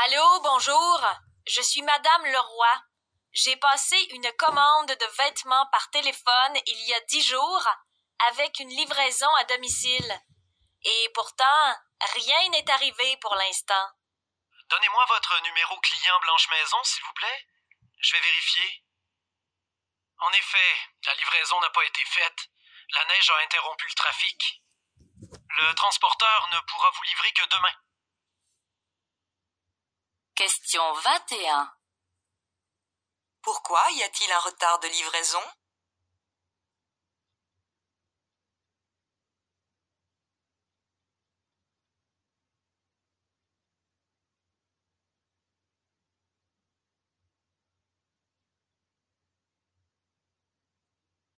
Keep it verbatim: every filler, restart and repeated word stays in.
Allô, bonjour. Je suis Madame Leroy. J'ai passé une commande de vêtements par téléphone il y a dix jours avec une livraison à domicile. Et pourtant, rien n'est arrivé pour l'instant. Donnez-moi votre numéro client Blanche Maison, s'il vous plaît. Je vais vérifier. En effet, la livraison n'a pas été faite. La neige a interrompu le trafic. Le transporteur ne pourra vous livrer que demain. Question vingt et un. Pourquoi y a-t-il un retard de livraison ?